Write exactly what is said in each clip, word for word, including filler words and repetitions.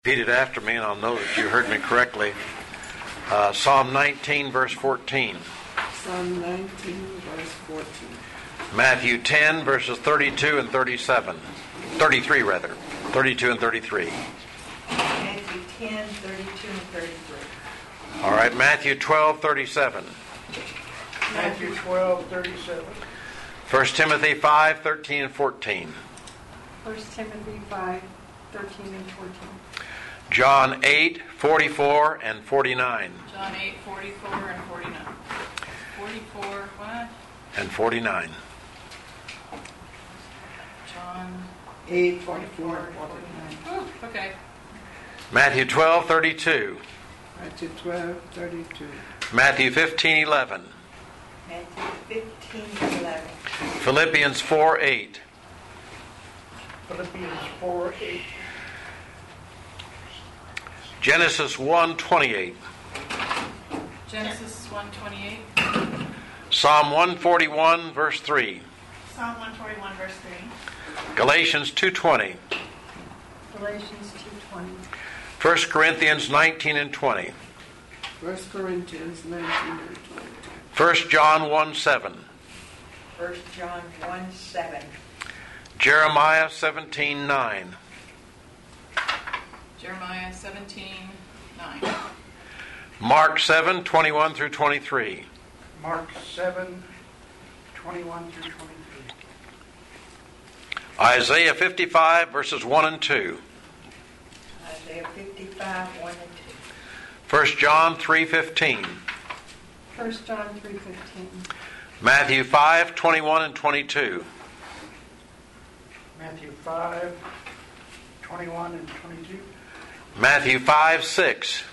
Repeat it after me, and I'll know that you heard me correctly. Uh, Psalm nineteen, verse fourteen. Psalm nineteen, verse fourteen. Matthew ten, verses thirty-two and thirty-seven. thirty-three, rather. thirty-two and thirty-three. Matthew ten, thirty-two and thirty-three. All right, Matthew twelve, thirty-seven. Matthew twelve, thirty-seven. First Timothy five, thirteen and fourteen. First Timothy five, thirteen and fourteen. John eight, forty-four and forty-nine. John eight, forty-four and forty-nine. forty-four, what? And forty-nine. John eight, forty-four forty-four, and forty-nine. forty-nine. Oh, okay. Matthew twelve, thirty-two. Matthew twelve, thirty-two. Matthew fifteen, eleven. Matthew fifteen, eleven. Philippians four, eight. Philippians four, eight. Genesis one, twenty-eight. Genesis one twenty-eight. Psalm one forty-one, verse three. Psalm one forty-one, verse three. Galatians two twenty. Galatians two twenty. First Corinthians nineteen and twenty. First Corinthians nineteen and twenty. First John one seven. First John one, seven. Jeremiah seventeen nine. Jeremiah seventeen, nine. Mark seven twenty-one through twenty-three. Mark seven, twenty-one through twenty-three. Isaiah fifty-five verses one and two. Isaiah fifty-five, one and two. First John three fifteen. First John three fifteen. Matthew five twenty-one and twenty-two. Matthew five, twenty-one and twenty-two. Matthew five six.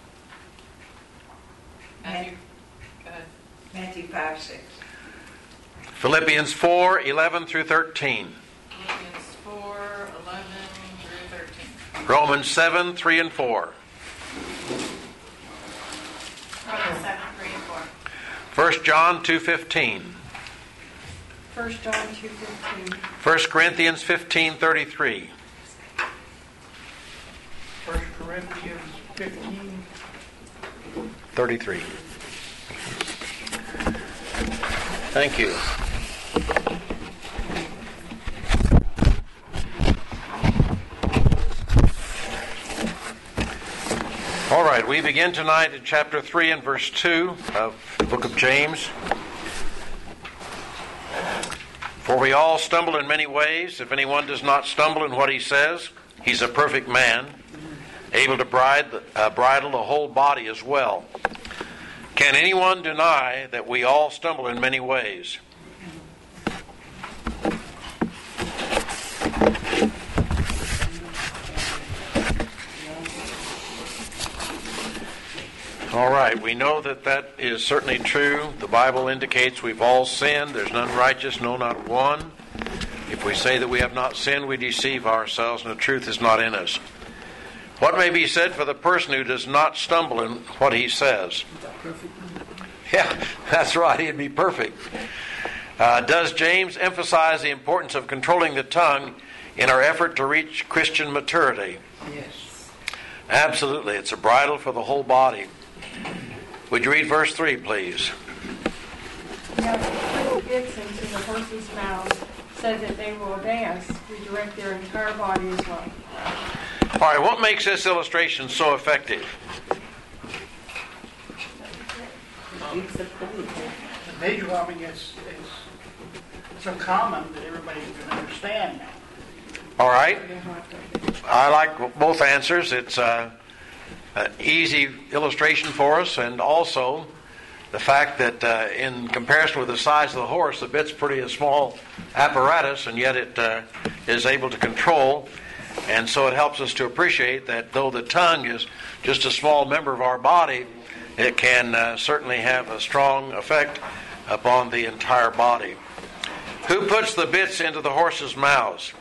Matthew, go ahead. Matthew five, six. Philippians four eleven through thirteen. Philippians four, eleven through thirteen. Romans seven three and four. Romans seven, three and four. First John two fifteen. First John two fifteen. First Corinthians fifteen thirty-three. First Corinthians fifteen. thirty-three. Thank you. All right, we begin tonight in chapter three and verse two of the book of James. For we all stumble in many ways. If anyone does not stumble in what he says, he's a perfect man, able to bride, uh, bridle the whole body as well. Can anyone deny that we all stumble in many ways? All right, we know that that is certainly true. The Bible indicates we've all sinned. There's none righteous, no, not one. If we say that we have not sinned, we deceive ourselves, and the truth is not in us. What may be said for the person who does not stumble in what he says? Yeah, that's right. He'd be perfect. Uh, does James emphasize the importance of controlling the tongue in our effort to reach Christian maturity? Yes. Absolutely. It's a bridle for the whole body. Would you read verse three, please? Now, if we put bits into the horses' mouths so that they will dance, we direct their entire body as well. All right, what makes this illustration so effective? It's the point. The visual, I mean, it's, it's so common that everybody can understand now. All right. I like both answers. It's uh, an easy illustration for us, and also the fact that uh, in comparison with the size of the horse, the bit's pretty a small apparatus, and yet it uh, is able to control. And so it helps us to appreciate that though the tongue is just a small member of our body, it can uh, certainly have a strong effect upon the entire body. Who puts the bits into the horses' mouths?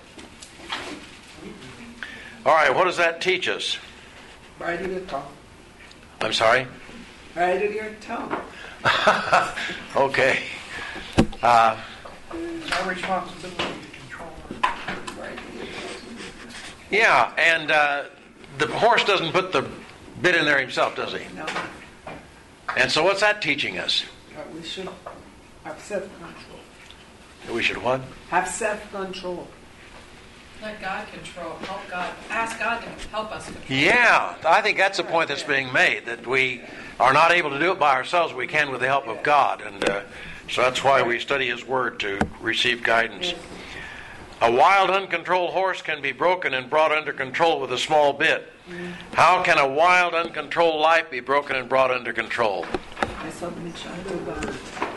All right, what does that teach us? Bridle your tongue. I'm sorry? Bridle your tongue. Okay. Uh, It's our responsibility to control it. Yeah, and uh, the horse doesn't put the bit in there himself, does he? No, And so what's that teaching us? but we should have self-control. That we should what? Have self-control. Let God control, help God, ask God to help us control. Yeah, I think that's the point that's being made, that we are not able to do it by ourselves. We can with the help of God. And uh, so that's why we study His Word, to receive guidance. A wild, uncontrolled horse can be broken and brought under control with a small bit. How can a wild, uncontrolled life be broken and brought under control? I submission to God.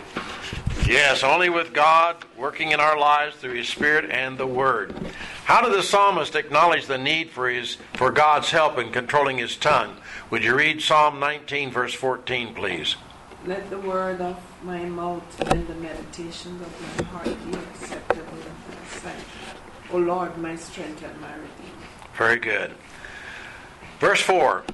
Yes, only with God working in our lives through His Spirit and the Word. How did the psalmist acknowledge the need for his for God's help in controlling his tongue? Would you read Psalm nineteen, verse fourteen, please? Let the word of my mouth and the meditation of my heart be acceptable in thy sight. O Lord, my strength and my redeemer. Very good. Verse four.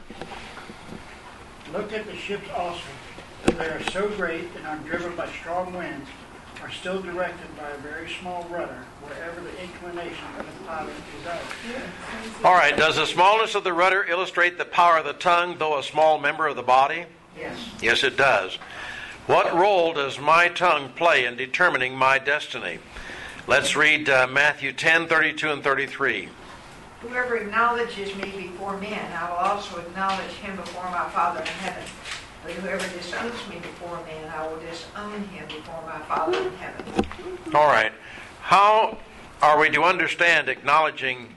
Look at the ships also, though they are so great and are driven by strong winds, are still directed by a very small rudder, wherever the inclination of the pilot is out. All right, does the smallness of the rudder illustrate the power of the tongue, though a small member of the body? Yes. Yes, it does. What role does my tongue play in determining my destiny? Let's read uh, Matthew ten, thirty-two and thirty-three. Whoever acknowledges me before men, I will also acknowledge him before my Father in heaven. But whoever disowns me before men, I will disown him before my Father in heaven. All right. How are we to understand acknowledging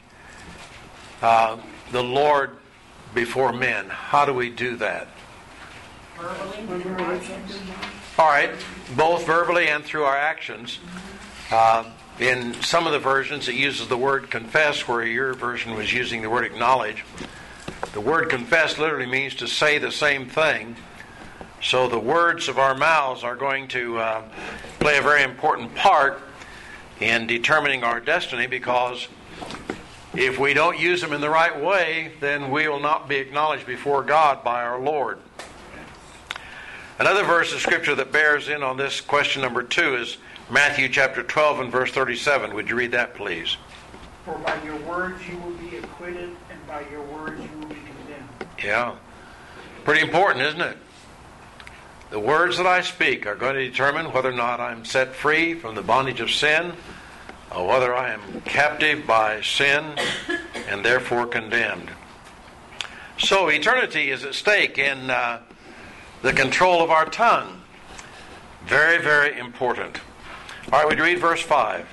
uh, the Lord before men? How do we do that? Verbally, When words of the mouth. All right, both verbally and through our actions. Uh, in some of the versions, it uses the word confess, where your version was using the word acknowledge. The word confess literally means to say the same thing. So the words of our mouths are going to uh, play a very important part in determining our destiny, because if we don't use them in the right way, then we will not be acknowledged before God by our Lord. Another verse of Scripture that bears in on this question number two is Matthew chapter twelve and verse thirty-seven. Would you read that, please? For by your words you will be acquitted, and by your words you will be condemned. Yeah. Pretty important, isn't it? The words that I speak are going to determine whether or not I'm set free from the bondage of sin, or whether I am captive by sin and therefore condemned. So eternity is at stake in uh, the control of our tongue. Very, very important. All right, would you read verse five?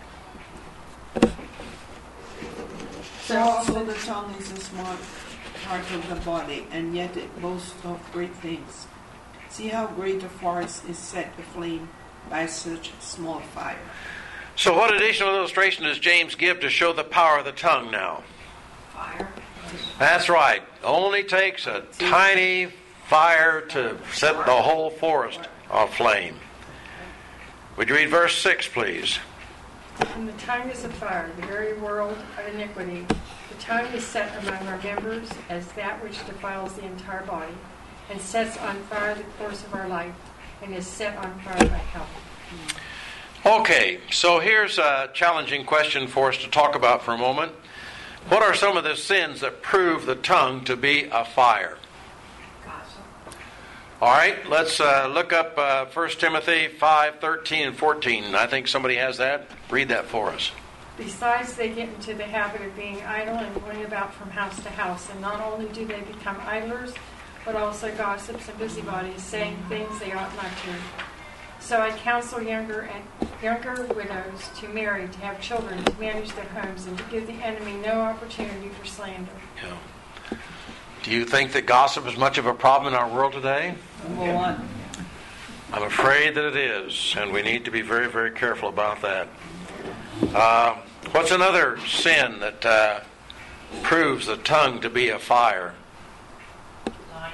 So also the tongue is a small part of the body, and yet it boasts of great things. See how great a forest is set aflame by such small fire. So what additional illustration does James give to show the power of the tongue now? fire. That's right. Only takes a tiny fire to set the whole forest aflame. Would you read verse six, please? And the tongue is a fire, the very world of iniquity. The tongue is set among our members as that which defiles the entire body, and sets on fire the course of our life, and is set on fire by hell. Okay, so here's a challenging question for us to talk about for a moment. What are some of the sins that prove the tongue to be a fire? Gossip. All right, let's uh, look up uh, First Timothy five, thirteen and fourteen. I think somebody has that. Read that for us. Besides, they get into the habit of being idle and going about from house to house, and not only do they become idlers, but also gossips and busybodies, saying things they ought not to. So I counsel younger and younger widows to marry, to have children, to manage their homes, and to give the enemy no opportunity for slander. Yeah. Do you think that gossip is much of a problem in our world today? Number one. I'm afraid that it is, and we need to be very, very careful about that. Uh, what's another sin that uh, proves the tongue to be a fire? Lying.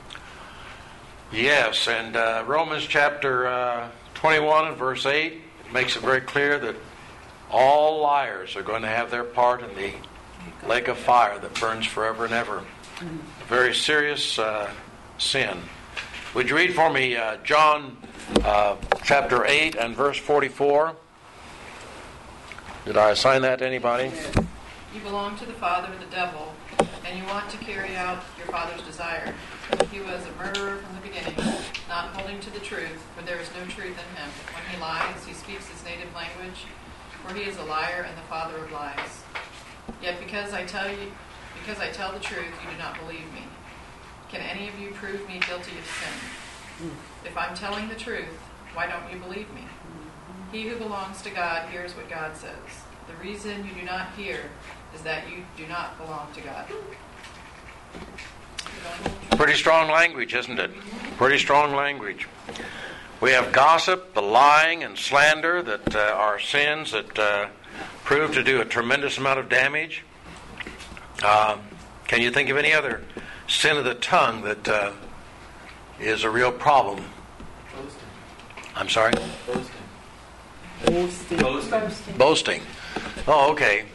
Yes, and uh, Romans chapter uh, twenty-one and verse eight makes it very clear that all liars are going to have their part in the lake of fire that burns forever and ever. A very serious uh, sin. Would you read for me uh, John uh, chapter eight and verse forty-four? Did I assign that to anybody? You belong to the father of the devil, and you want to carry out your father's desire. He was a murderer from the beginning, not holding to the truth, for there is no truth in him. When he lies, he speaks his native language, for he is a liar and the father of lies. Yet because I tell you, because I tell the truth, you do not believe me. Can any of you prove me guilty of sin? If I'm telling the truth, why don't you believe me? He who belongs to God hears what God says. The reason you do not hear is that you do not belong to God. Pretty strong language, isn't it? Pretty strong language. We have gossip, the lying and slander that uh, are sins that uh, prove to do a tremendous amount of damage. Uh, can you think of any other sin of the tongue that uh, is a real problem? Boasting. I'm sorry? Boasting. Boasting. Boasting. Boasting. Oh, okay.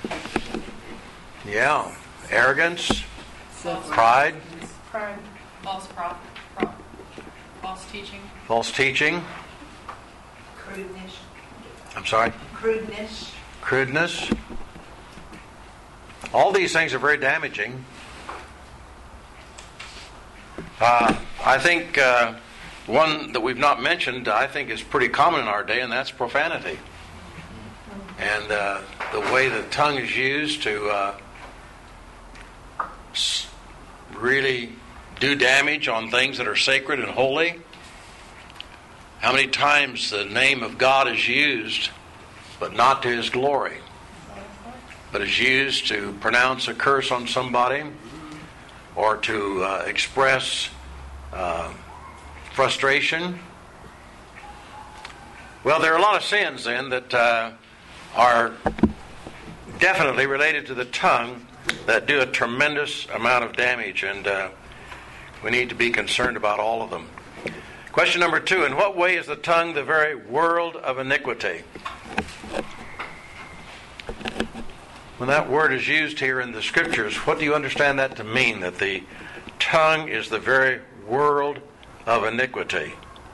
Yeah. Arrogance, pride, Pride. False prophet, pro- false teaching. false teaching. Crudeness. I'm sorry? Crudeness. Crudeness. All these things are very damaging. Uh, I think uh, one that we've not mentioned, I think is pretty common in our day, and that's profanity. And uh, the way the tongue is used to uh, s- really do damage on things that are sacred and holy. How many times the name of God is used, but not to His glory, but is used to pronounce a curse on somebody or to uh, express uh, frustration. Well, there are a lot of sins then that uh, are definitely related to the tongue that do a tremendous amount of damage, and uh, we need to be concerned about all of them. Question number two, in what way is the tongue the very world of iniquity? When that word is used here in the Scriptures, what do you understand that to mean, that the tongue is the very world of iniquity?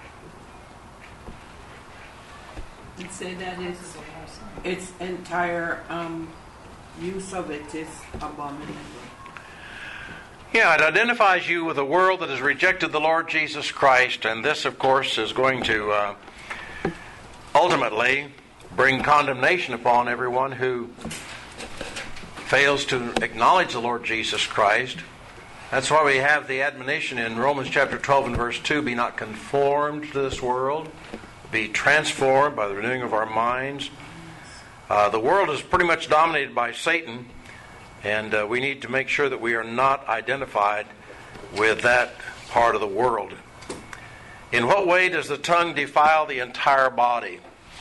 And say that it's, its entire um, use of it is abominable. Yeah, it identifies you with a world that has rejected the Lord Jesus Christ, and this, of course, is going to uh, ultimately bring condemnation upon everyone who fails to acknowledge the Lord Jesus Christ. That's why we have the admonition in Romans chapter twelve and verse two, be not conformed to this world, be transformed by the renewing of our minds. Uh, the world is pretty much dominated by Satan, and uh, we need to make sure that we are not identified with that part of the world. In what way does the tongue defile the entire body?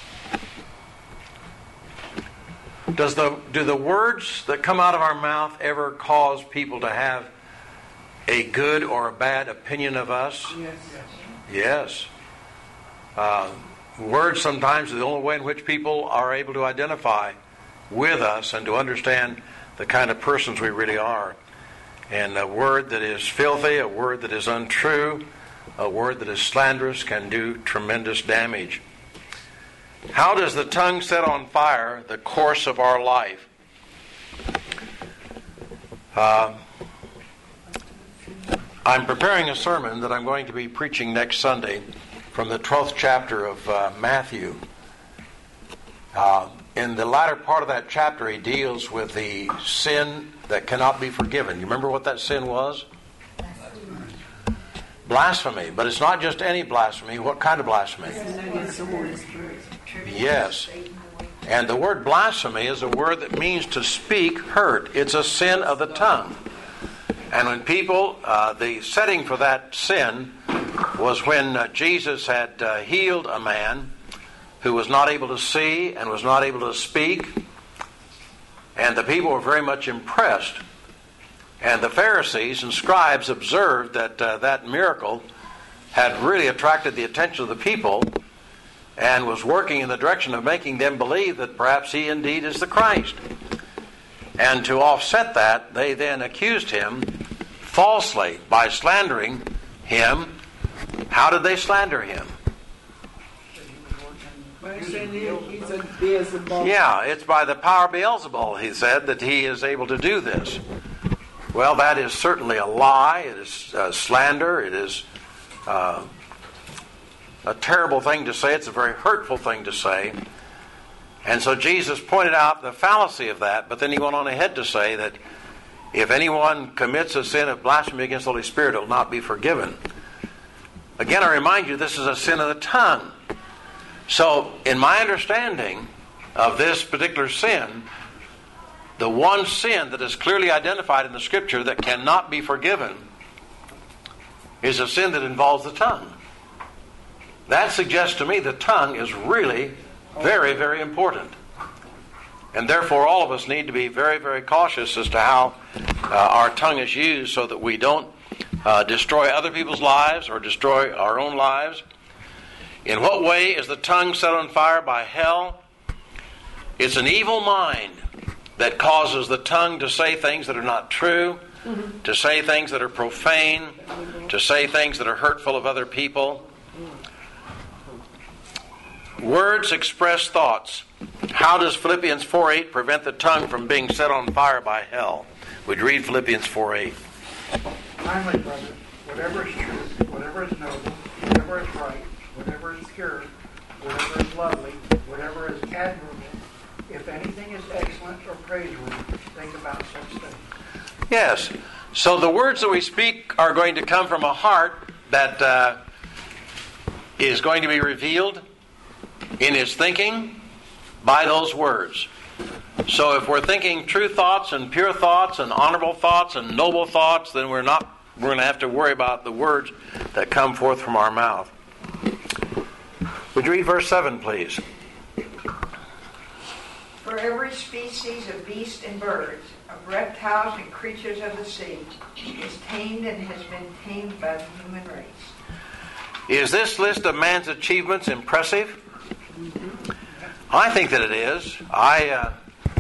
Does the do the words that come out of our mouth ever cause people to have a good or a bad opinion of us? Yes. Yes. Uh, words sometimes are the only way in which people are able to identify with us and to understand the kind of persons we really are. And a word that is filthy, a word that is untrue, a word that is slanderous can do tremendous damage. How does the tongue set on fire the course of our life? Uh, I'm preparing a sermon that I'm going to be preaching next Sunday from the twelfth chapter of uh, Matthew. Uh, in the latter part of that chapter, he deals with the sin that cannot be forgiven. You remember what that sin was? Blasphemy. But it's not just any blasphemy. What kind of blasphemy? Sin against the Holy Spirit. Yes. And the word blasphemy is a word that means to speak hurt. It's a sin of the tongue. And when people, uh, the setting for that sin was when uh, Jesus had uh, healed a man who was not able to see and was not able to speak. And the people were very much impressed. And the Pharisees and scribes observed that uh, that miracle had really attracted the attention of the people and was working in the direction of making them believe that perhaps he indeed is the Christ. And to offset that, they then accused him falsely by slandering him. How did they slander him? By saying he- he's a Beelzebub. Yeah, it's by the power of Beelzebul, he said, that he is able to do this. Well, that is certainly a lie. It is uh, slander. It is uh, a terrible thing to say. It's a very hurtful thing to say. And so Jesus pointed out the fallacy of that, but then he went on ahead to say that if anyone commits a sin of blasphemy against the Holy Spirit, it will not be forgiven. Again, I remind you, this is a sin of the tongue. So, in my understanding of this particular sin, the one sin that is clearly identified in the Scripture that cannot be forgiven is a sin that involves the tongue. That suggests to me the tongue is really very, very important. And therefore all of us need to be very, very cautious as to how uh, our tongue is used so that we don't uh, destroy other people's lives or destroy our own lives. In what way is the tongue set on fire by hell? It's an evil mind that causes the tongue to say things that are not true, mm-hmm. to say things that are profane, to say things that are hurtful of other people. Words express thoughts. How does Philippians four eight prevent the tongue from being set on fire by hell? Would you read Philippians four eight? Finally, brothers, whatever is true, whatever is noble, whatever is right, whatever is pure, whatever is lovely, whatever is admirable, if anything is excellent or praiseworthy, think about such things. Yes. So the words that we speak are going to come from a heart that uh, is going to be revealed in his thinking by those words. So if we're thinking true thoughts and pure thoughts and honorable thoughts and noble thoughts, then we're not we're going to have to worry about the words that come forth from our mouth. Would you read verse seven, please? For every species of beasts and birds, of reptiles and creatures of the sea, is tamed and has been tamed by the human race. Is this list of man's achievements impressive? I think that it is. I uh,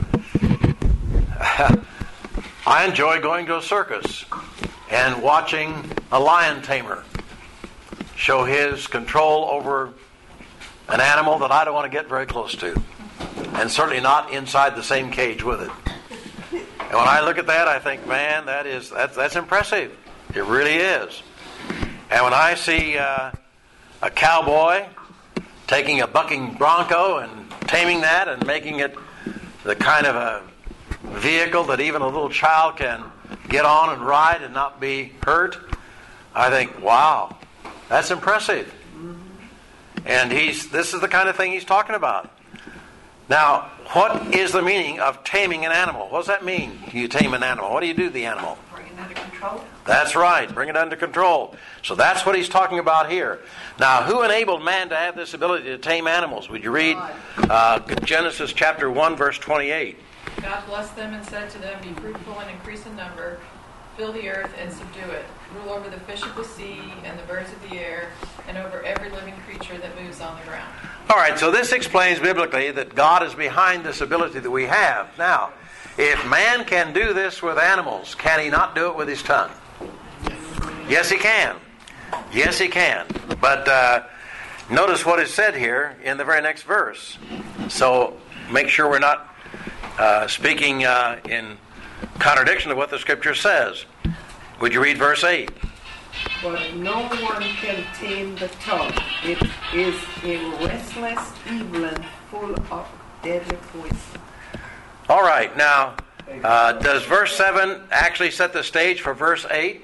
I enjoy going to a circus and watching a lion tamer show his control over an animal that I don't want to get very close to, and certainly not inside the same cage with it. And when I look at that, I think, man, that is that's, that's impressive. It really is. And when I see uh, a cowboy taking a bucking bronco and taming that and making it the kind of a vehicle that even a little child can get on and ride and not be hurt, I think, wow, that's impressive. And he's this is the kind of thing he's talking about. Now, what is the meaning of taming an animal? What does that mean? You tame an animal. What do you do to the animal? Bring it under control. That's right. Bring it under control. So that's what he's talking about here. Now, who enabled man to have this ability to tame animals? Would you read uh, Genesis chapter one, verse twenty-eight? God blessed them and said to them, be fruitful and increase in number, fill the earth and subdue it. Rule over the fish of the sea and the birds of the air, and over every living creature that moves on the ground. All right, so this explains biblically that God is behind this ability that we have. Now, if man can do this with animals, can he not do it with his tongue? Yes, he can. Yes, he can. But uh, notice what is said here in the very next verse. So make sure we're not uh, speaking uh, in contradiction to what the Scripture says. Would you read verse eight? But no one can tame the tongue. It is a restless evil and full of deadly poison. All right, now, uh, does verse seven actually set the stage for verse eight?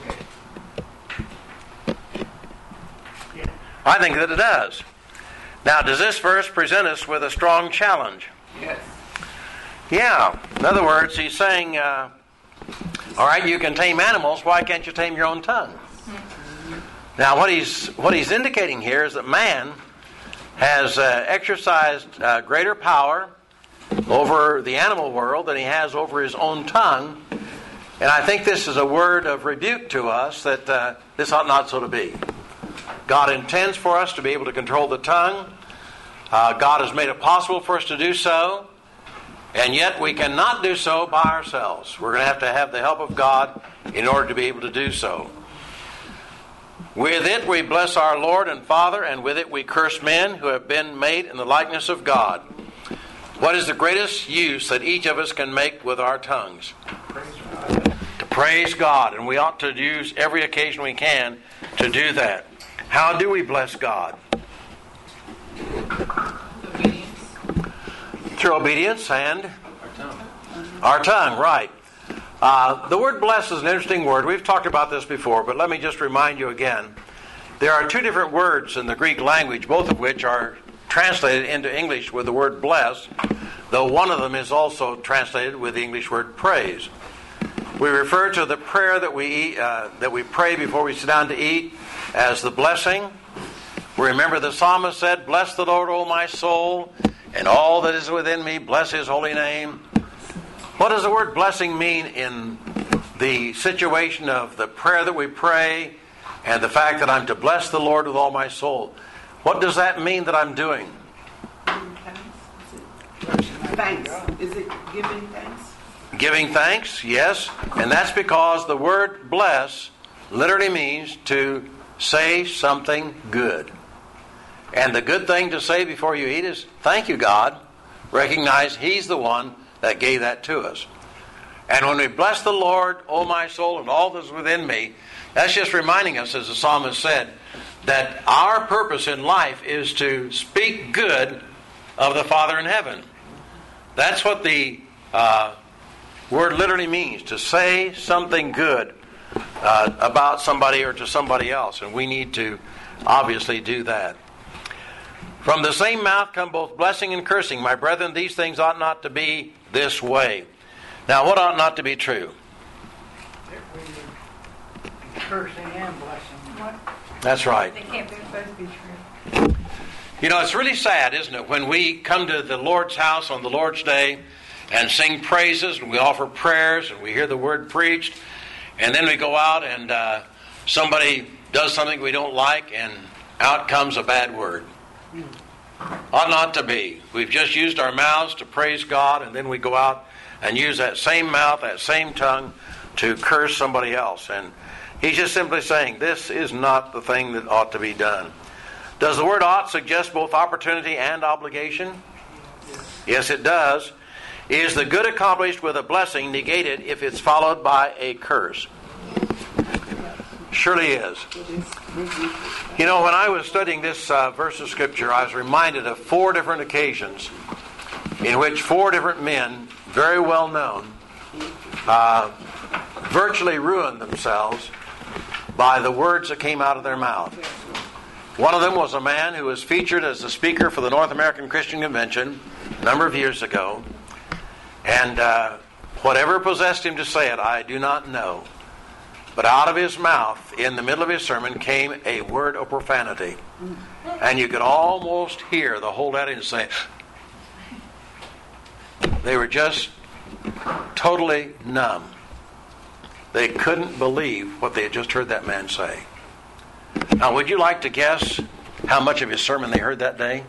I think that it does. Now, does this verse present us with a strong challenge? Yes. Yeah. In other words, he's saying, uh, all right, you can tame animals. Why can't you tame your own tongue? Now, what he's what he's indicating here is that man has uh, exercised uh, greater power over the animal world than he has over his own tongue. And I think this is a word of rebuke to us that uh, this ought not so to be. God intends for us to be able to control the tongue. Uh, God has made it possible for us to do so. And yet we cannot do so by ourselves. We're going to have to have the help of God in order to be able to do so. With it we bless our Lord and Father, and with it we curse men who have been made in the likeness of God. What is the greatest use that each of us can make with our tongues? To Praise God. And we ought to use every occasion we can to do that. How do we bless God? Obedience. Through obedience and Our tongue. our tongue, right. Uh, the word bless is an interesting word. We've talked about this before, but let me just remind you again. There are two different words in the Greek language, both of which are translated into English with the word bless, though one of them is also translated with the English word praise. We refer to the prayer that we eat, uh, that we pray before we sit down to eat as the blessing. We remember the psalmist said, "Bless the Lord, O my soul, and all that is within me, bless His holy name." What does the word blessing mean in the situation of the prayer that we pray and the fact that I'm to bless the Lord with all my soul? What does that mean that I'm doing? Thanks. Is it giving thanks? Giving thanks, yes. And that's because the word bless literally means to say something good. And the good thing to say before you eat is, thank you, God. Recognize He's the one that gave that to us. And when we bless the Lord, O my soul, and all that is within me, that's just reminding us, as the psalmist said, that our purpose in life is to speak good of the Father in heaven. That's what the uh, word literally means, to say something good uh, about somebody or to somebody else. And we need to obviously do that. From the same mouth come both blessing and cursing. My brethren, these things ought not to be this way. Now, what ought not to be true? Cursing and blessing. That's right. They can't both be true. You know, it's really sad, isn't it, when we come to the Lord's house on the Lord's Day and sing praises and we offer prayers and we hear the word preached, and then we go out and uh, somebody does something we don't like and out comes a bad word. Ought not to be. We've just used our mouths to praise God, and then we go out and use that same mouth, that same tongue to curse somebody else. And he's just simply saying, this is not the thing that ought to be done. Does the word ought suggest both opportunity and obligation? Yes, it does. Is the good accomplished with a blessing negated if it's followed by a curse? Surely is. You know, when I was studying this uh, verse of Scripture, I was reminded of four different occasions in which four different men, very well known, uh, virtually ruined themselves by the words that came out of their mouth. One of them was a man who was featured as the speaker for the North American Christian Convention a number of years ago. And uh, whatever possessed him to say it, I do not know. But out of his mouth, in the middle of his sermon, came a word of profanity. And you could almost hear the whole audience say, they were just totally numb. They couldn't believe what they had just heard that man say. Now, would you like to guess how much of his sermon they heard that day?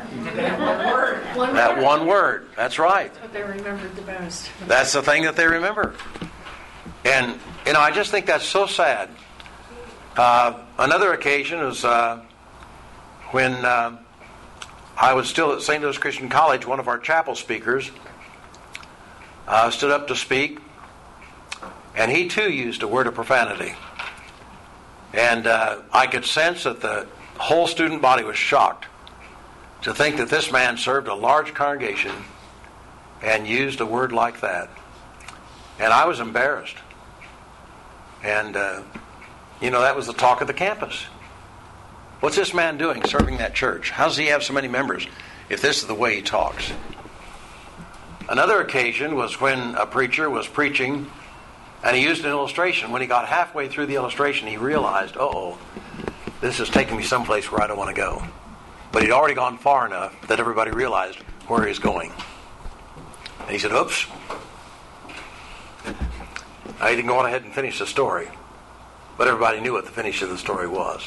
That one word. That's right. That's what they remembered the most. That's the thing that they remember. And, you know, I just think that's so sad. Uh, another occasion was uh, when uh, I was still at Saint Louis Christian College. One of our chapel speakers uh, stood up to speak, and he too used a word of profanity. And uh, I could sense that the whole student body was shocked to think that this man served a large congregation and used a word like that. And I was embarrassed. And, uh, you know, that was the talk of the campus. What's this man doing serving that church? How does he have so many members if this is the way he talks? Another occasion was when a preacher was preaching and he used an illustration. When he got halfway through the illustration, he realized, uh-oh, this is taking me someplace where I don't want to go. But he'd already gone far enough that everybody realized where he's going. And he said, oops. I didn't go on ahead and finish the story. But everybody knew what the finish of the story was.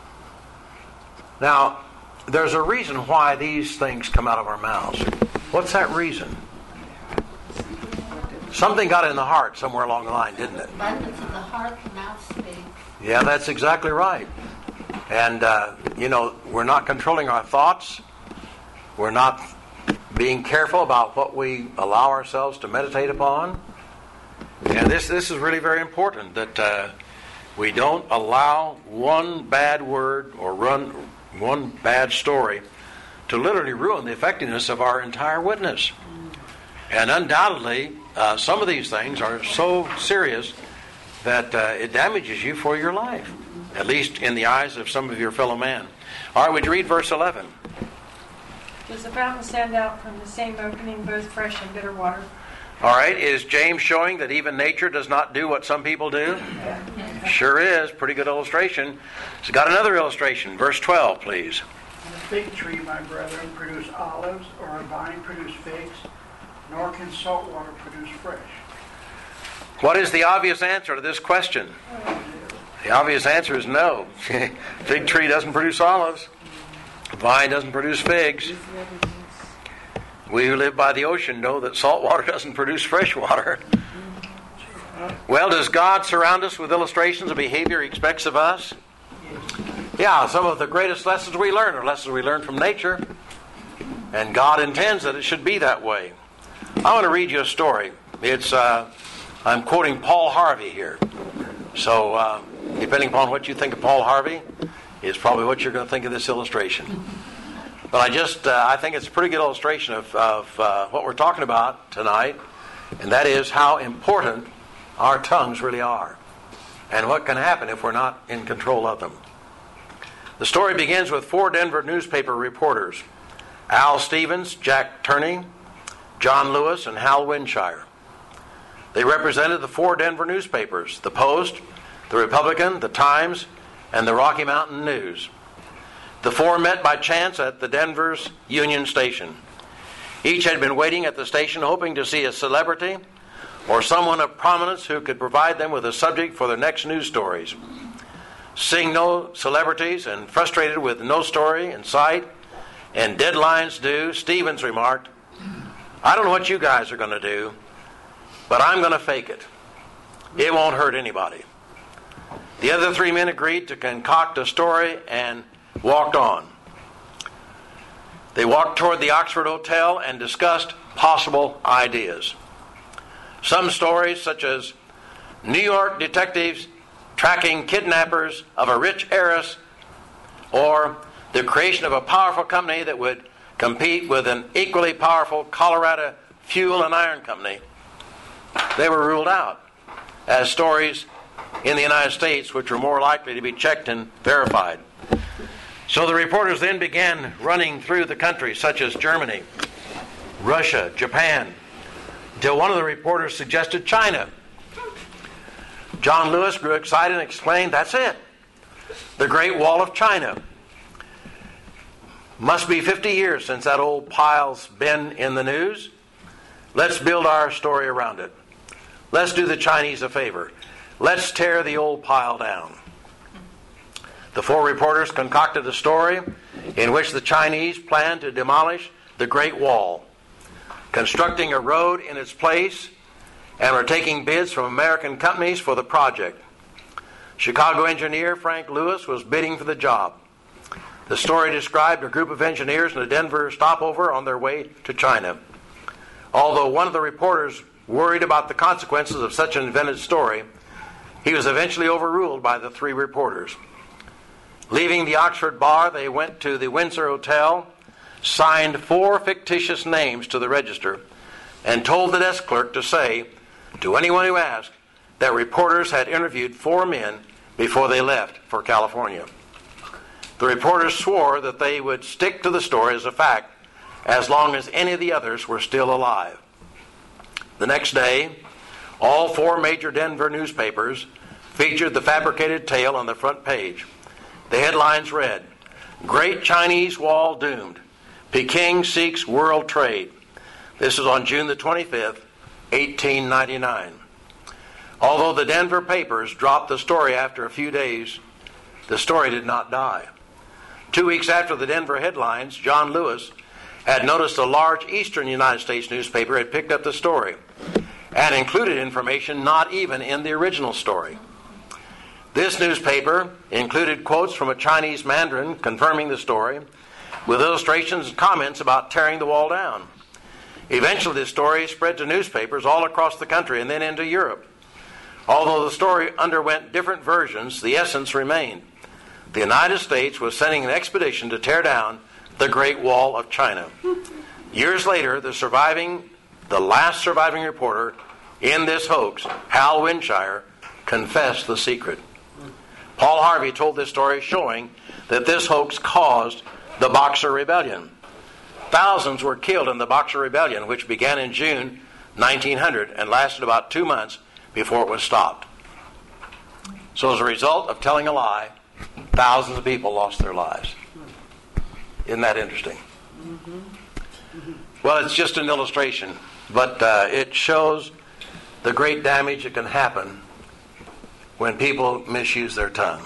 Now, there's a reason why these things come out of our mouths. What's that reason? Something got in the heart somewhere along the line, didn't it? Abundance of the heart, the mouth speaks. Yeah, that's exactly right. And, uh, you know, we're not controlling our thoughts. We're not being careful about what we allow ourselves to meditate upon. And this this is really very important that uh, we don't allow one bad word or run one bad story to literally ruin the effectiveness of our entire witness. And undoubtedly, uh, some of these things are so serious that uh, it damages you for your life, at least in the eyes of some of your fellow men. All right, would you read verse eleven? Does the fountain stand out from the same opening, both fresh and bitter water? All right, is James showing that even nature does not do what some people do? Yeah. Sure is. Pretty good illustration. It's got another illustration. Verse twelve, please. Can a fig tree, my brethren, produce olives, or a vine produce figs? Nor can salt water produce fresh. What is the obvious answer to this question? The obvious answer is no. Fig tree doesn't produce olives. Vine doesn't produce figs. We who live by the ocean know that salt water doesn't produce fresh water. Well, does God surround us with illustrations of behavior He expects of us? Yeah, some of the greatest lessons we learn are lessons we learn from nature. And God intends that it should be that way. I want to read you a story. It's uh, I'm quoting Paul Harvey here. So, uh, depending upon what you think of Paul Harvey, is probably what you're going to think of this illustration. But I just, uh, I think it's a pretty good illustration of, of uh, what we're talking about tonight, and that is how important our tongues really are, and what can happen if we're not in control of them. The story begins with four Denver newspaper reporters, Al Stevens, Jack Turney, John Lewis, and Hal Winshire. They represented the four Denver newspapers, the Post, the Republican, the Times, and the Rocky Mountain News. The four met by chance at the Denver's Union Station. Each had been waiting at the station hoping to see a celebrity or someone of prominence who could provide them with a subject for their next news stories. Seeing no celebrities and frustrated with no story in sight and deadlines due, Stevens remarked, "I don't know what you guys are going to do, but I'm going to fake it. It won't hurt anybody." The other three men agreed to concoct a story and walked on. They walked toward the Oxford Hotel and discussed possible ideas. Some stories, such as New York detectives tracking kidnappers of a rich heiress, or the creation of a powerful company that would compete with an equally powerful Colorado fuel and iron company, they were ruled out as stories in the United States which were more likely to be checked and verified. So the reporters then began running through the country, such as Germany, Russia, Japan, until one of the reporters suggested China. John Lewis grew excited and explained, "That's it. The Great Wall of China. Must be fifty years since that old pile's been in the news. Let's build our story around it. Let's do the Chinese a favor. Let's tear the old pile down." The four reporters concocted a story in which the Chinese planned to demolish the Great Wall, constructing a road in its place, and were taking bids from American companies for the project. Chicago engineer Frank Lewis was bidding for the job. The story described a group of engineers in a Denver stopover on their way to China. Although one of the reporters worried about the consequences of such an invented story, he was eventually overruled by the three reporters. Leaving the Oxford bar, they went to the Windsor Hotel, signed four fictitious names to the register, and told the desk clerk to say to anyone who asked that reporters had interviewed four men before they left for California. The reporters swore that they would stick to the story as a fact as long as any of the others were still alive. The next day, all four major Denver newspapers featured the fabricated tale on the front page. The headlines read, "Great Chinese Wall Doomed. Peking Seeks World Trade." This was on June the twenty-fifth, eighteen ninety-nine. Although the Denver papers dropped the story after a few days, the story did not die. Two weeks after the Denver headlines, John Lewis had noticed a large eastern United States newspaper had picked up the story and included information not even in the original story. This newspaper included quotes from a Chinese Mandarin confirming the story, with illustrations and comments about tearing the wall down. Eventually, this story spread to newspapers all across the country and then into Europe. Although the story underwent different versions, the essence remained. The United States was sending an expedition to tear down the Great Wall of China. Years later, the surviving, the last surviving reporter in this hoax, Hal Winshire, confessed the secret. Paul Harvey told this story showing that this hoax caused the Boxer Rebellion. Thousands were killed in the Boxer Rebellion, which began in June nineteen hundred and lasted about two months before it was stopped. So as a result of telling a lie, thousands of people lost their lives. Isn't that interesting? Well, it's just an illustration, but uh, it shows the great damage that can happen when people misuse their tongue.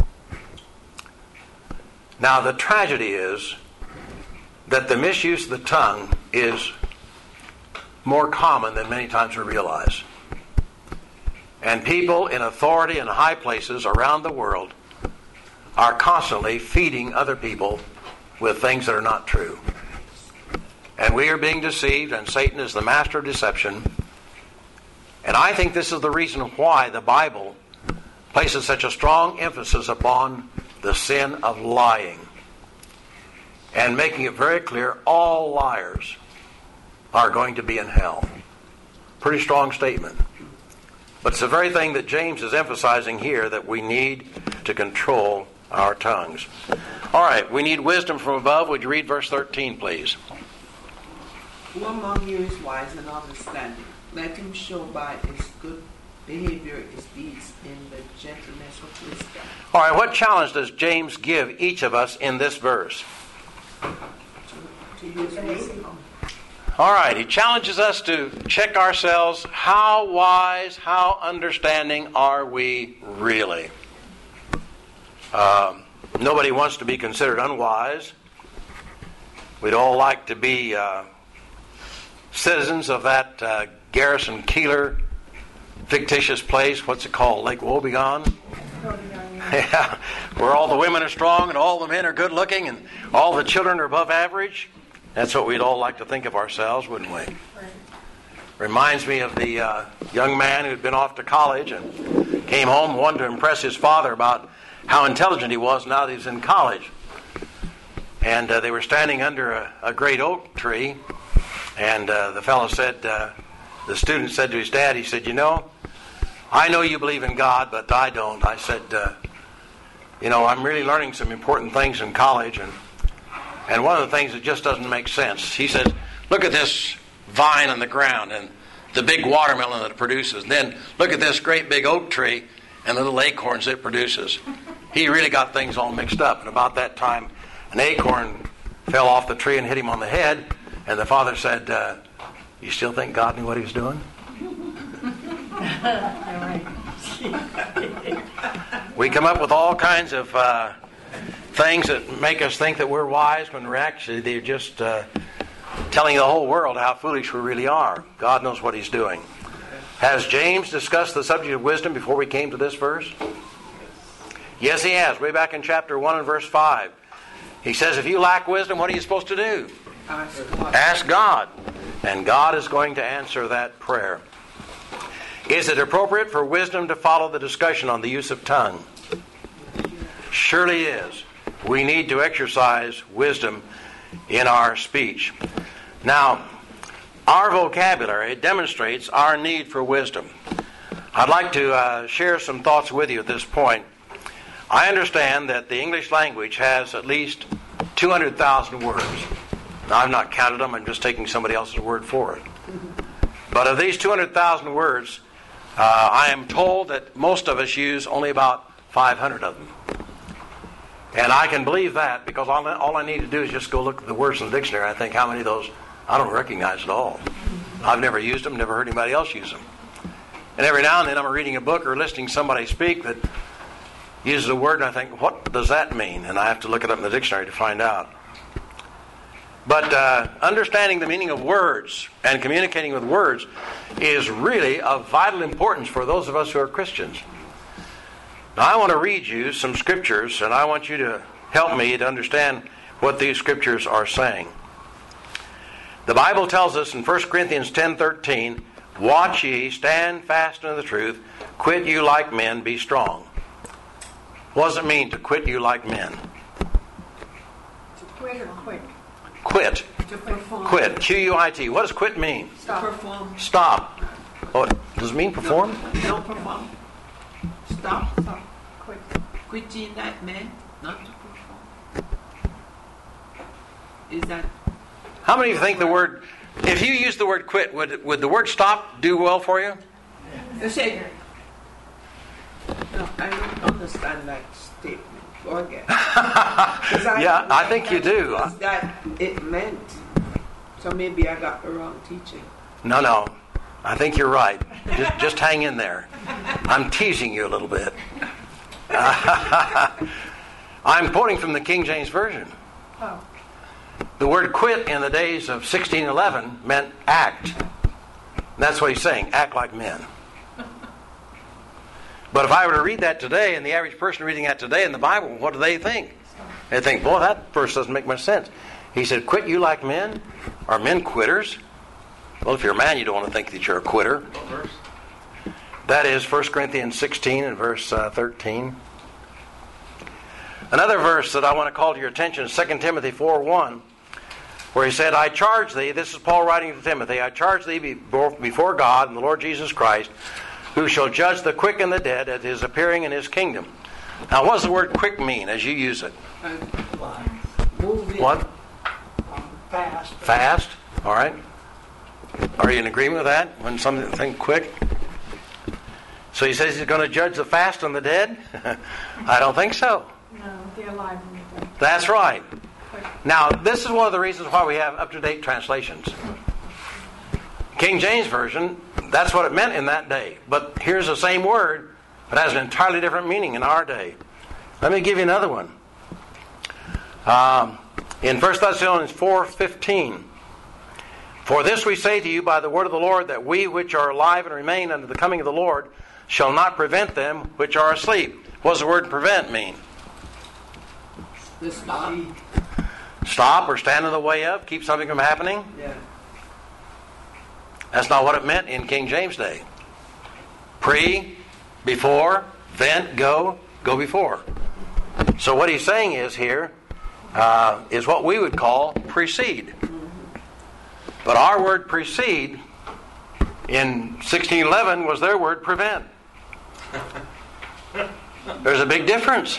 Now, the tragedy is that the misuse of the tongue is more common than many times we realize. And people in authority and high places around the world are constantly feeding other people with things that are not true. And we are being deceived, and Satan is the master of deception. And I think this is the reason why the Bible places such a strong emphasis upon the sin of lying, and making it very clear all liars are going to be in hell. Pretty strong statement. But it's the very thing that James is emphasizing here, that we need to control our tongues. All right, we need wisdom from above. Would you read verse thirteen, please? Who among you is wise and understanding? Let him show by his good behavior his deeds in the gentleness of wisdom. All right, what challenge does James give each of us in this verse? To use wisdom. All right, he challenges us to check ourselves. How wise, how understanding are we really? Um, nobody wants to be considered unwise. We'd all like to be uh, citizens of that uh, Garrison Keillor fictitious place. What's it called? Lake Wobegon? Yeah, where all the women are strong and all the men are good looking and all the children are above average. That's what we'd all like to think of ourselves, wouldn't we? Right. Reminds me of the uh, young man who'd been off to college and came home, wanted to impress his father about how intelligent he was now that he was in college. And uh, they were standing under a, a great oak tree, and uh, the fellow said, uh, the student said to his dad, he said, you know, I know you believe in God, but I don't. I said, uh, you know, I'm really learning some important things in college, and And one of the things that just doesn't make sense, he says, look at this vine on the ground and the big watermelon that it produces. And then look at this great big oak tree and the little acorns it produces. He really got things all mixed up. And about that time, an acorn fell off the tree and hit him on the head. And the father said, uh, you still think God knew what he was doing? We come up with all kinds of Uh, things that make us think that we're wise when we're actually they're just uh, telling the whole world how foolish we really are. God knows what he's doing. Has James discussed the subject of wisdom before we came to this verse? Yes, he has. Way back in chapter one and verse five. He says, if you lack wisdom, what are you supposed to do? Ask God. Ask God. And God is going to answer that prayer. Is it appropriate for wisdom to follow the discussion on the use of tongue? Surely is. We need to exercise wisdom in our speech. Now, our vocabulary demonstrates our need for wisdom. I'd like to uh, share some thoughts with you at this point. I understand that the English language has at least two hundred thousand words. Now, I've not counted them. I'm just taking somebody else's word for it. But of these two hundred thousand words, uh, I am told that most of us use only about five hundred of them. And I can believe that because all I, all I need to do is just go look at the words in the dictionary. I think how many of those I don't recognize at all. I've never used them, never heard anybody else use them. And every now and then I'm reading a book or listening to somebody speak that uses a word and I think, what does that mean? And I have to look it up in the dictionary to find out. But uh, understanding the meaning of words and communicating with words is really of vital importance for those of us who are Christians. Now, I want to read you some scriptures, and I want you to help me to understand what these scriptures are saying. The Bible tells us in First Corinthians ten thirteen, Watch ye, stand fast in the truth, quit you like men, be strong. What does it mean to quit you like men? To quit or quick? Quit. To perform. Quit. Q U I T. What does quit mean? To Stop. perform. Stop. Oh, does it mean perform? Don't perform. Stop. Stop. Quit. Quitting that man, not to perform. Is that How many of you think the word, if you use the word quit, would, would the word stop do well for you? you say? No, I don't understand that statement. Forget. 'Cause I- Yeah, I think you do. Is that it meant? So maybe I got the wrong teaching. No, no. I think you're right. Just, just hang in there. I'm teasing you a little bit. I'm quoting from the King James Version. Oh. The word quit in the days of sixteen eleven meant act. That's what he's saying, act like men. But if I were to read that today, and the average person reading that today in the Bible, what do they think? They think, boy, that verse doesn't make much sense. He said, quit you like men? Are men quitters? Well, if you're a man, you don't want to think that you're a quitter. What verse? That is First Corinthians sixteen and verse uh, thirteen. Another verse that I want to call to your attention is Second Timothy four one, where he said, I charge thee, this is Paul writing to Timothy, I charge thee before God and the Lord Jesus Christ, who shall judge the quick and the dead at his appearing in his kingdom. Now, what does the word quick mean as you use it? Move it. What? Fast. Fast? All right. Are you in agreement with that? When something quick? So he says he's going to judge the fast and the dead? I don't think so. No, the alive and the dead. That's right. Quick. Now, this is one of the reasons why we have up-to-date translations. King James Version, that's what it meant in that day. But here's the same word, but has an entirely different meaning in our day. Let me give you another one. Um, in First Thessalonians four fifteen, for this we say to you by the word of the Lord, that we which are alive and remain unto the coming of the Lord shall not prevent them which are asleep. What does the word prevent mean? The stop. Stop or stand in the way of, keep something from happening? Yeah. That's not what it meant in King James Day. Pre, before, vent, go, go before. So what he's saying is here uh, is what we would call precede. But our word precede in sixteen eleven was their word prevent. There's a big difference.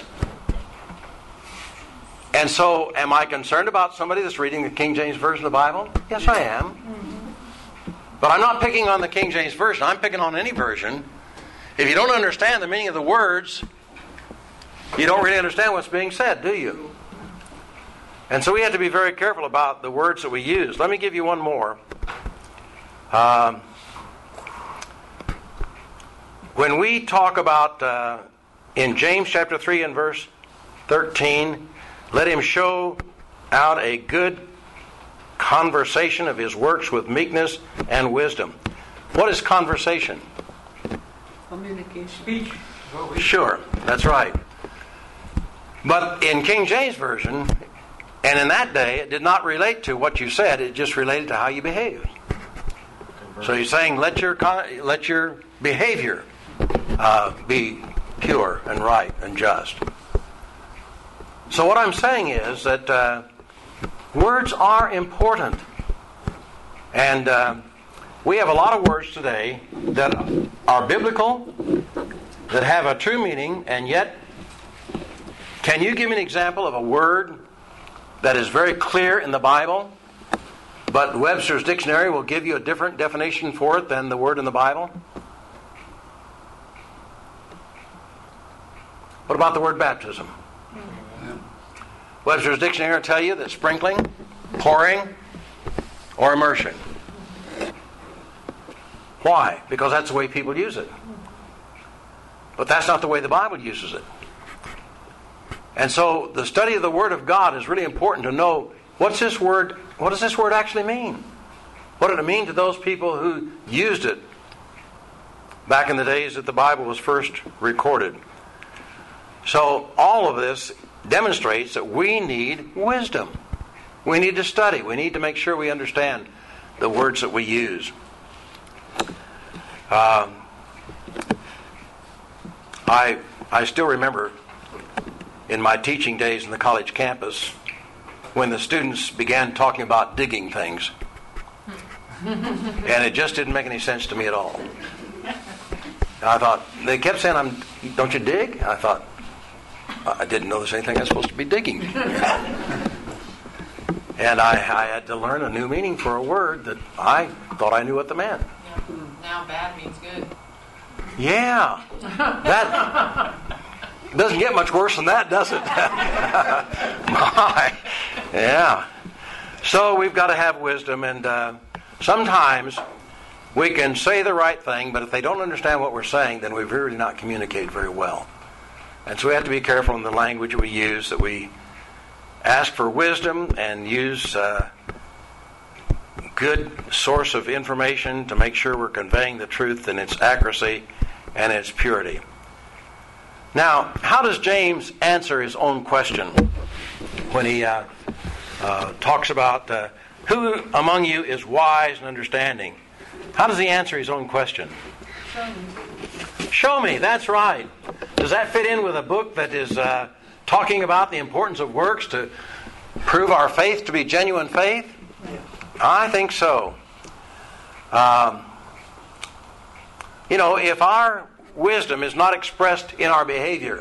And so, am I concerned about somebody that's reading the King James Version of the Bible? Yes, I am. But I'm not picking on the King James Version. I'm picking on any version. If you don't understand the meaning of the words, you don't really understand what's being said, do you? And so we have to be very careful about the words that we use. Let me give you one more. Um, when we talk about, uh, in James chapter three and verse thirteen, let him show out a good conversation of his works with meekness and wisdom. What is conversation? Communication. Speech. Sure, that's right. But in King James Version, and in that day, it did not relate to what you said. It just related to how you behaved. So he's saying, let your con- let your behavior uh, be pure and right and just. So what I'm saying is that uh, words are important. And uh, we have a lot of words today that are biblical, that have a true meaning, and yet, can you give me an example of a word that is very clear in the Bible, but Webster's dictionary will give you a different definition for it than the word in the Bible? What about the word baptism? Webster's dictionary will tell you that sprinkling, pouring, or immersion. Why? Because that's the way people use it. But that's not the way the Bible uses it. And so the study of the Word of God is really important to know what's this word, what does this word actually mean? What did it mean to those people who used it back in the days that the Bible was first recorded? So all of this demonstrates that we need wisdom. We need to study. We need to make sure we understand the words that we use. Um, I I still remember in my teaching days in the college campus when the students began talking about digging things. And it just didn't make any sense to me at all. I thought, they kept saying, "I'm, don't you dig?" I thought, I didn't know there's anything I'm supposed to be digging. And I, I had to learn a new meaning for a word that I thought I knew what it meant. Now bad means good. Yeah. That doesn't get much worse than that, does it? My. Yeah. So we've got to have wisdom, and uh, sometimes we can say the right thing, but if they don't understand what we're saying, then we've really not communicated very well. And so we have to be careful in the language we use, that we ask for wisdom and use uh, good source of information to make sure we're conveying the truth in its accuracy and its purity. Now, how does James answer his own question when he uh, uh, talks about uh, who among you is wise and understanding? How does he answer his own question? Show me. Show me, that's right. Does that fit in with a book that is uh, talking about the importance of works to prove our faith to be genuine faith? I think so. Um, you know, if our wisdom is not expressed in our behavior,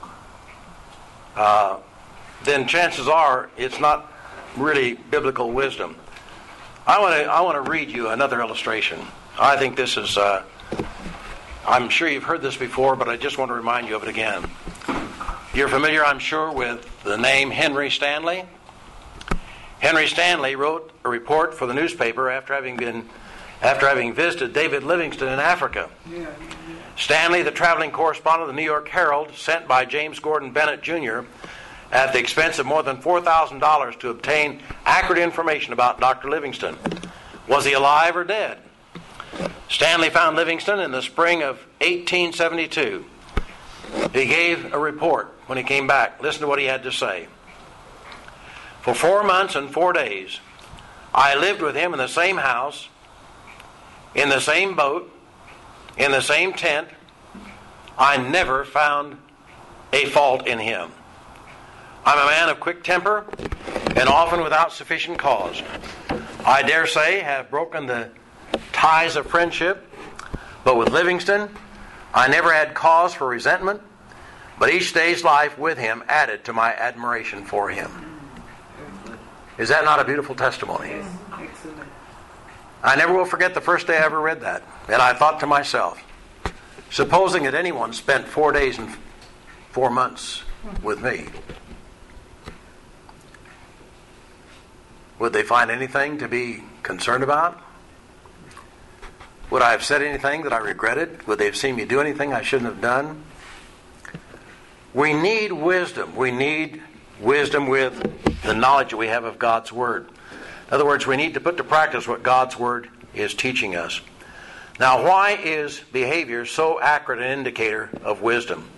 uh, then chances are it's not really biblical wisdom. I want to I want to read you another illustration. I think this is, uh, I'm sure you've heard this before, but I just want to remind you of it again. You're familiar, I'm sure, with the name Henry Stanley. Henry Stanley wrote a report for the newspaper after having been after having visited David Livingstone in Africa. Yeah, yeah. Stanley, the traveling correspondent of the New York Herald, sent by James Gordon Bennett Junior at the expense of more than four thousand dollars to obtain accurate information about Doctor Livingstone. Was he alive or dead? Stanley found Livingstone in the spring of eighteen seventy-two. He gave a report when he came back. Listen to what he had to say. For four months and four days, I lived with him in the same house, in the same boat, in the same tent. I never found a fault in him. I'm a man of quick temper and often without sufficient cause. I dare say have broken the ties of friendship, but with Livingstone, I never had cause for resentment, but each day's life with him added to my admiration for him. Is that not a beautiful testimony? Yes, excellent. I never will forget the first day I ever read that. And I thought to myself, supposing that anyone spent four days and four months with me, would they find anything to be concerned about? Would I have said anything that I regretted? Would they have seen me do anything I shouldn't have done? We need wisdom. We need wisdom with the knowledge that we have of God's Word. In other words, we need to put to practice what God's Word is teaching us. Now, why is behavior so accurate an indicator of wisdom?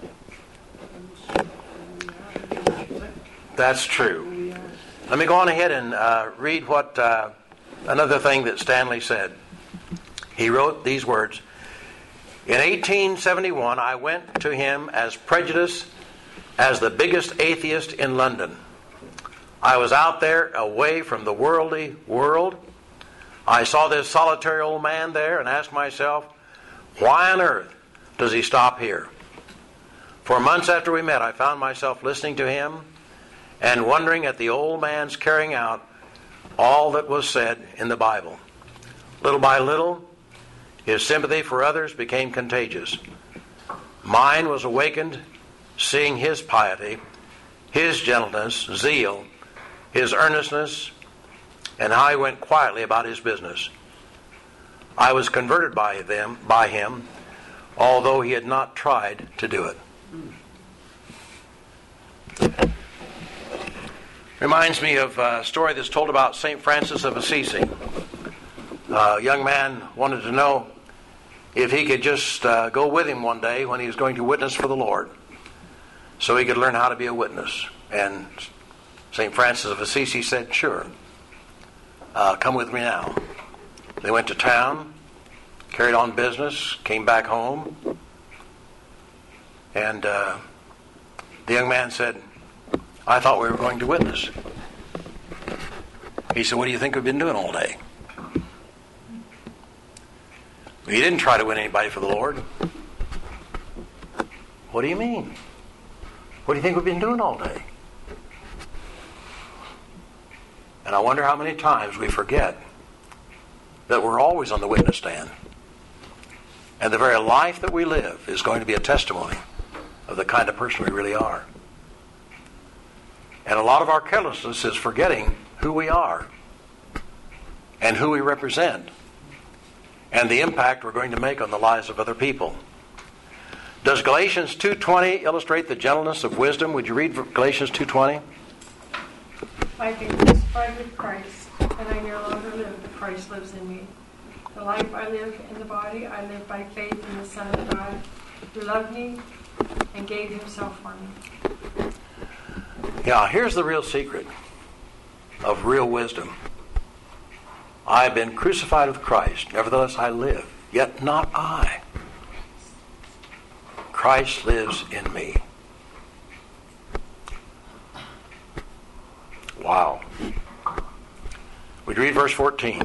That's true. Let me go on ahead and uh, read what uh, another thing that Stanley said. He wrote these words. In eighteen seventy-one, I went to him as prejudiced as the biggest atheist in London. I was out there away from the worldly world. I saw this solitary old man there and asked myself, why on earth does he stop here? For months after we met, I found myself listening to him and wondering at the old man's carrying out all that was said in the Bible. Little by little, his sympathy for others became contagious. Mine was awakened seeing his piety, his gentleness, zeal, his earnestness, and how he went quietly about his business. I was converted by them, by him, although he had not tried to do it. Reminds me of a story that's told about Saint Francis of Assisi. A young man wanted to know if he could just uh, go with him one day when he was going to witness for the Lord, so he could learn how to be a witness. And Saint Francis of Assisi said, sure, uh, come with me now. They went to town, carried on business, came back home, and uh, the young man said, I thought we were going to witness. He said, what do you think we've been doing all day? He didn't try to win anybody for the Lord. What do you mean? What do you think we've been doing all day? And I wonder how many times we forget that we're always on the witness stand. And the very life that we live is going to be a testimony of the kind of person we really are. And a lot of our carelessness is forgetting who we are and who we represent and the impact we're going to make on the lives of other people. Does Galatians two twenty illustrate the gentleness of wisdom? Would you read Galatians two twenty? I've been crucified with Christ, and I no longer live, but Christ lives in me. The life I live in the body, I live by faith in the Son of God, who loved me and gave himself for me. Yeah, here's the real secret of real wisdom. I have been crucified with Christ, nevertheless I live, yet not I. Christ lives in me. Wow. We'd read verse fourteen.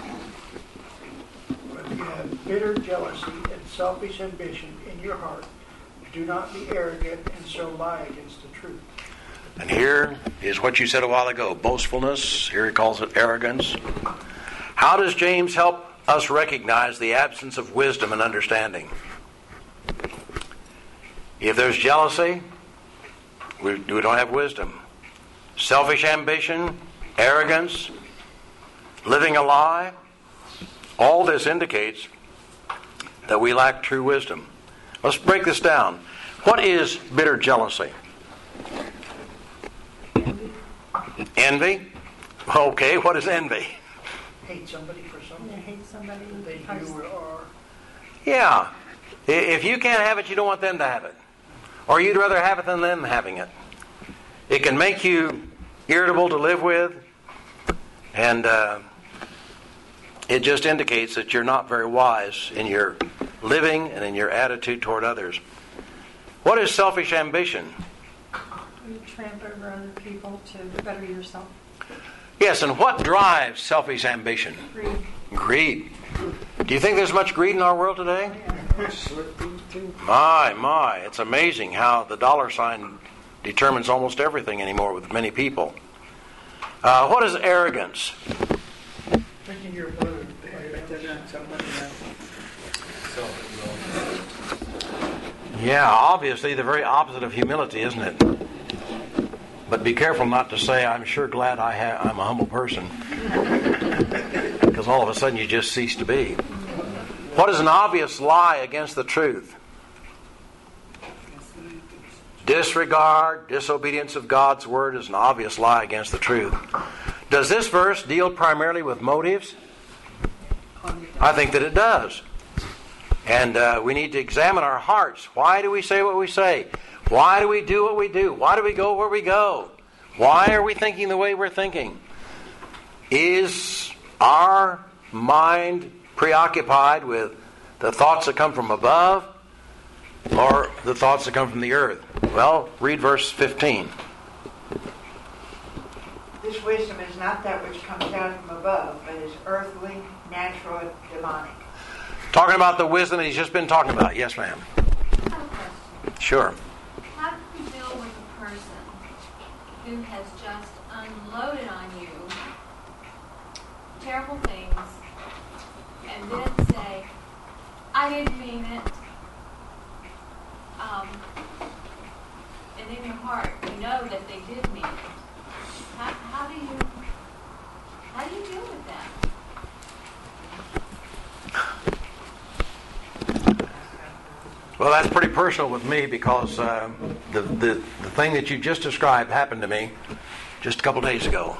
But if you have bitter jealousy and selfish ambition in your heart, do not be arrogant and so lie against the truth. And here is what you said a while ago, boastfulness. Here he calls it arrogance. How does James help us recognize the absence of wisdom and understanding? If there's jealousy, we, we don't have wisdom. Selfish ambition, arrogance, living a lie, all this indicates that we lack true wisdom. Let's break this down. What is bitter jealousy? Envy? Okay, what is envy? Hate somebody for something. You hate somebody that they because do or are. Yeah. If you can't have it, you don't want them to have it. Or you'd rather have it than them having it. It can make you irritable to live with. And uh, it just indicates that you're not very wise in your living and in your attitude toward others. What is selfish ambition? you tramp over other people to better yourself. Yes, and what drives selfish ambition? Greed. Greed. Do you think there's much greed in our world today? My, my. It's amazing how the dollar sign determines almost everything anymore with many people. Uh, what is arrogance? Thinking you're better. Yeah, obviously the very opposite of humility, isn't it? But be careful not to say, I'm sure glad I ha- I'm a humble person. Because all of a sudden you just cease to be. What is an obvious lie against the truth? Disregard, disobedience of God's word is an obvious lie against the truth. Does this verse deal primarily with motives? I think that it does. And uh, we need to examine our hearts. Why do we say what we say? Why do we do what we do? Why do we go where we go? Why are we thinking the way we're thinking? Is our mind preoccupied with the thoughts that come from above or the thoughts that come from the earth? Well, read verse fifteen. This wisdom is not that which comes down from above, but is earthly, natural, and demonic. Talking about the wisdom that he's just been talking about. Yes, ma'am. I have a question. Sure. How do you deal with a person who has just unloaded on you terrible things and then say, I didn't mean it. Um, and in your heart, you know that they did mean it. How, how do you how do you deal with that? Well, that's pretty personal with me because uh, the, the the thing that you just described happened to me just a couple days ago.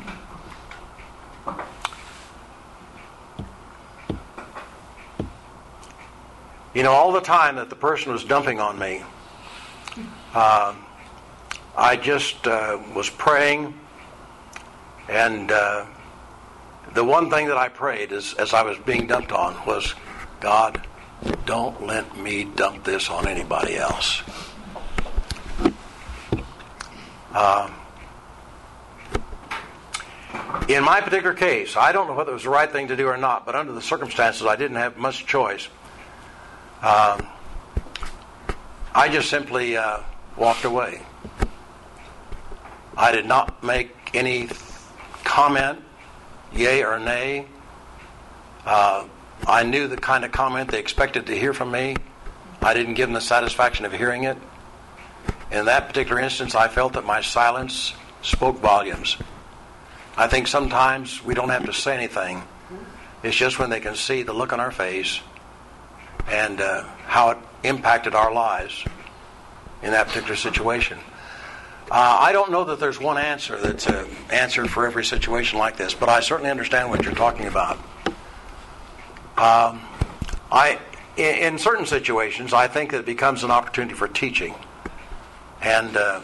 You know, all the time that the person was dumping on me, uh, I just uh, was praying, and uh, the one thing that I prayed as, as I was being dumped on was, God, don't let me dump this on anybody else. Uh, in my particular case, I don't know whether it was the right thing to do or not, but under the circumstances, I didn't have much choice. Um, I just simply uh, walked away. I did not make any comment, yay or nay. Uh, I knew the kind of comment they expected to hear from me. I didn't give them the satisfaction of hearing it. In that particular instance, I felt that my silence spoke volumes. I think sometimes we don't have to say anything. It's just when they can see the look on our face and uh, how it impacted our lives in that particular situation. Uh, I don't know that there's one answer that's an answer for every situation like this, but I certainly understand what you're talking about. Um, I, in, in certain situations, I think that it becomes an opportunity for teaching. And uh,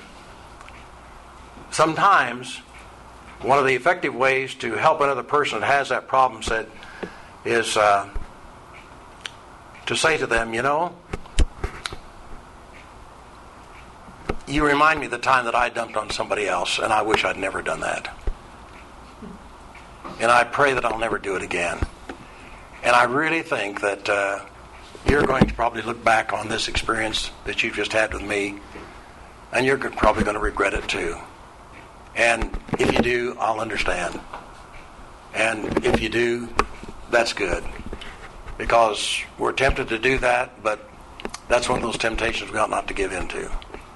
sometimes one of the effective ways to help another person that has that problem said is uh, to say to them, you know, you remind me of the time that I dumped on somebody else, and I wish I'd never done that. And I pray that I'll never do it again. And I really think that uh, you're going to probably look back on this experience that you've just had with me, and you're probably going to regret it too. And if you do, I'll understand. And if you do, that's good. Because we're tempted to do that, but that's one of those temptations we ought not to give into.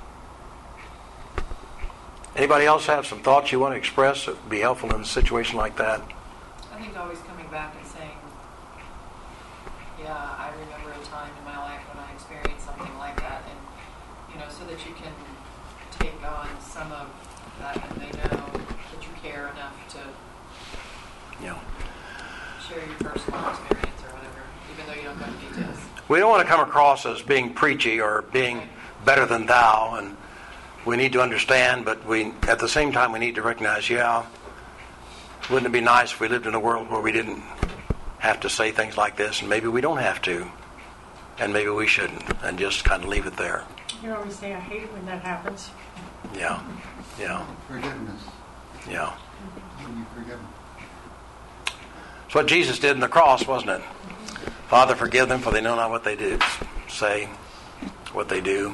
Anybody else have some thoughts you want to express that would be helpful in a situation like that? I think always coming back and saying, yeah, I remember a time in my life when I experienced something like that, and, you know, so that you can take on some of that and they know that you care enough to Yeah. share your personal experience or whatever, even though you don't go into details. We don't want to come across as being preachy or being better than thou, and we need to understand, but we, at the same time, we need to recognize, yeah, wouldn't it be nice if we lived in a world where we didn't have to say things like this, and maybe we don't have to, and maybe we shouldn't, and just kind of leave it there. You always say, I hate it when that happens. Yeah, yeah, Forgiveness. yeah. When you forgive them. It's what Jesus did in the cross, wasn't it? Father, forgive them, for they know not what they do. Say what they do.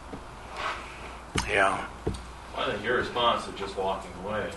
Yeah. Well, I think your response of just walking away is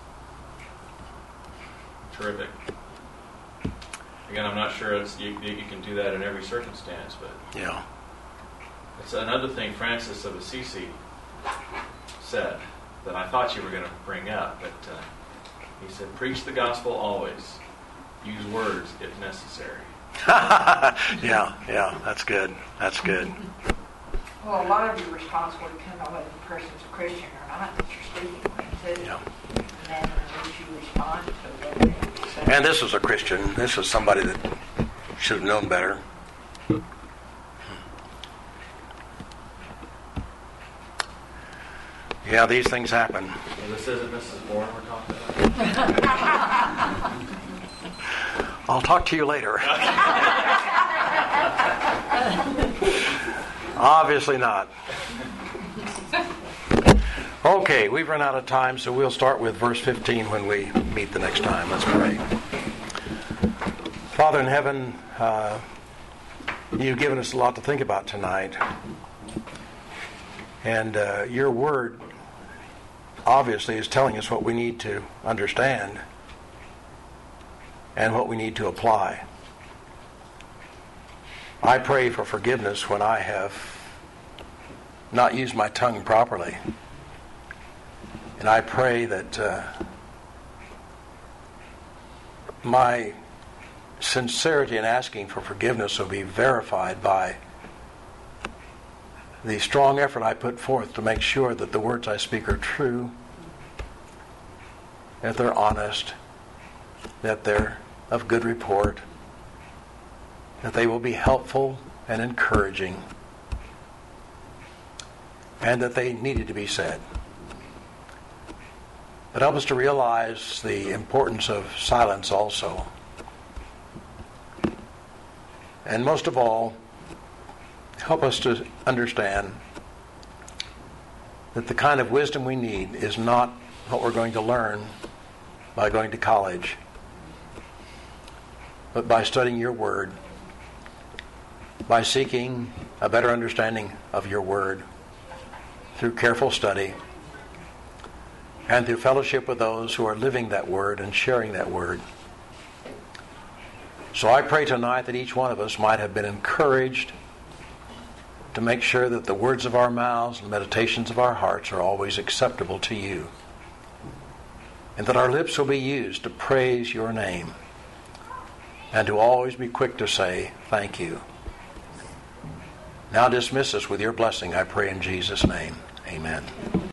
terrific. Again, I'm not sure it's, you, you can do that in every circumstance, but Yeah. it's another thing Francis of Assisi said that I thought you were going to bring up, but uh, he said, preach the gospel always. Use words if necessary. yeah, yeah, that's good. That's good. Well, a lot of your response would depend on whether the person's a Christian or not that you're speaking with, too. Yeah. The manner in which you respond to what they have to say. And this was a Christian. This was somebody that should have known better. Yeah, these things happen. Well, this isn't Missus Bourne we're talking about. I'll talk to you later. Obviously not. Okay, we've run out of time, so we'll start with verse fifteen when we meet the next time. Let's pray. Father in heaven, uh, you've given us a lot to think about tonight. And uh, your word obviously is telling us what we need to understand and what we need to apply. I pray for forgiveness when I have not used my tongue properly. And I pray that uh, my sincerity in asking for forgiveness will be verified by the strong effort I put forth to make sure that the words I speak are true, that they're honest, that they're of good report, that they will be helpful and encouraging, and that they needed to be said. But help us to realize the importance of silence also. And most of all, help us to understand that the kind of wisdom we need is not what we're going to learn by going to college, but by studying your Word, by seeking a better understanding of your Word through careful study and through fellowship with those who are living that Word and sharing that Word. So I pray tonight that each one of us might have been encouraged to make sure that the words of our mouths and meditations of our hearts are always acceptable to you, and that our lips will be used to praise your name and to always be quick to say thank you. Now dismiss us with your blessing, I pray in Jesus' name. Amen.